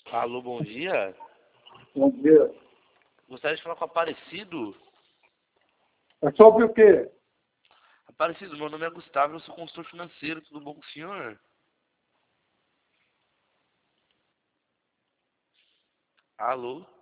Alô, bom dia. Bom dia. Gostaria de falar com o Aparecido. É sobre o quê? Aparecido, meu nome é Gustavo, eu sou consultor financeiro. Tudo bom com o senhor? Alô?